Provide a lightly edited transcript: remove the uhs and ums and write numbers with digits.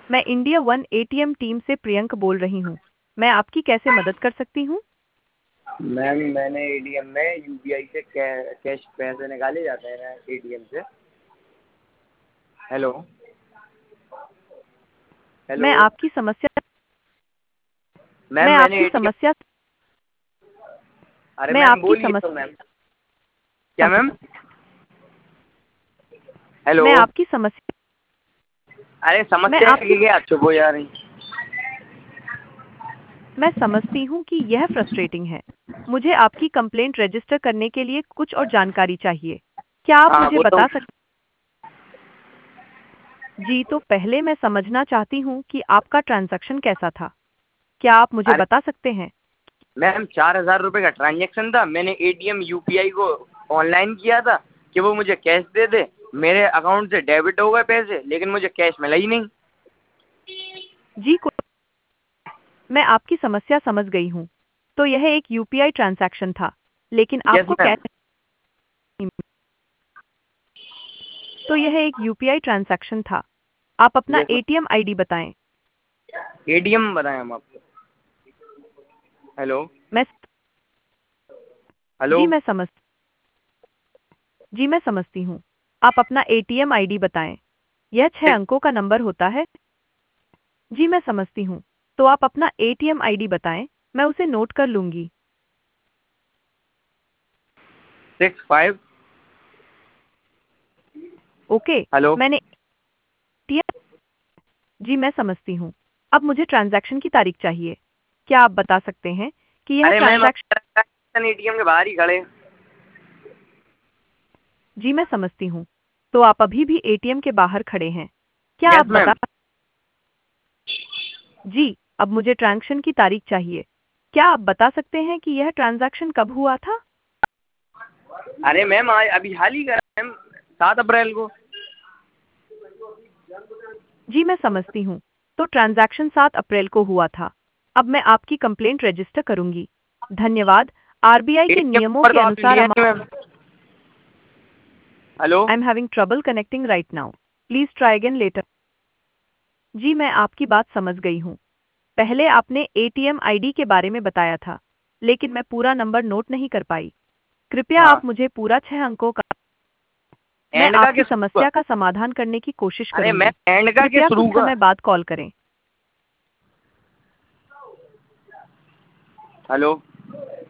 मैं India one ATM team से प्रियंक बोल रही हूँ। मैं आपकी कैसे मदद कर सकती हूँ? मैम मैंने एटीएम में यूपीआई से कैश पैसे निकाले जाते हैं ना एटीएम से। हेलो। हेलो। मैं आपकी समस्या मैम मैं मैंने आपकी एटीएम। समस्या अरे मैं मैम आपकी बोलिए तो समस्या मैम। क्या मैम? हेलो। मैं आपकी समस्या अरे मैं समस्या है आपकी कि क्या चुप हो जा रही? मैं समझती हूँ कि यह फ्रस्ट्रेटिंग है। मुझे आपकी कंप्लेंट रजिस्टर करने के लिए कुछ और जानकारी चाहिए। क्या आप हाँ मुझे बोलो। बता सकते? जी, तो पहले मैं समझना चाहती हूँ कि आपका ट्रांजैक्शन कैसा था। क्या आप मुझे अरे बता सकते हैं? मैम 4,000 रुपये का ट्रांजेक्शन था। मैंने एटीएम यूपीआई को ऑनलाइन किया था कि वो मुझे कैश दे दे। मेरे अकाउंट से डेबिट हो गए पैसे, लेकिन मुझे कैश मिला ही नहीं। जी, मैं आपकी समस्या समझ गई हूँ। तो यह एक यूपीआई ट्रांजैक्शन था, लेकिन यस आपको मैम। कैश नहीं मिला। तो यह एक यूपीआई ट्रांजैक्शन था। आप अपना यस एटीएम आईडी बताएं। मैम। एटीएम बताएं हम आपको। हेलो। मैं हेलो। जी मैं समझ जी मैं समझती हूँ। आप अपना एटीएम आईडी बताएं। यह 6 अंकों का नंबर होता है। जी मैं समझती हूँ। तो आप अपना एटीएम आईडी बताएं, मैं उसे नोट कर लूंगी। 65। Okay, hello. मैंने जी मैं समझती हूँ। अब मुझे ट्रांजैक्शन की तारीख चाहिए। क्या आप बता सकते हैं कि यह अरे मैम ट्रांजैक्शन? एटीएम के बाहर ही खड़े। जी मैं समझती हूँ। तो आप अभी भी एटीएम के बाहर खड़े हैं। क्या आप यस बता? मैम। जी, अब मुझे ट्रांजैक्शन की तारीख चाहिए। क्या आप बता सकते हैं कि यह ट्रांजैक्शन कब हुआ था? अरे मैम आज अभी हाल ही करा मैम, 7 अप्रैल को। जी मैं समझती हूँ। तो ट्रांजैक्शन 7 अप्रैल को हुआ था। अब मैं आपकी कंप्लेंट रजिस्टर करूंगी। धन्यवाद। आरबीआई के एटीएम नियमों नंबर के तो आपने अनुसार लिया नहीं ma'am. Hello. I am having trouble connecting right now. Please try again later. जी मैं आपकी बात समझ गई हूँ। पहले आपने एटीएम आईडी के बारे में बताया था, लेकिन मैं पूरा नंबर नोट नहीं कर पाई। कृपया हाँ। आप मुझे पूरा 6 अंकों का। मैं एंड का आपकी के शुरू का। समस्या का समाधान करने की कोशिश अरे करूंगी। मैम एंड का के कृपया कुछ शुरू का। समय बाद कॉल करें। हेलो।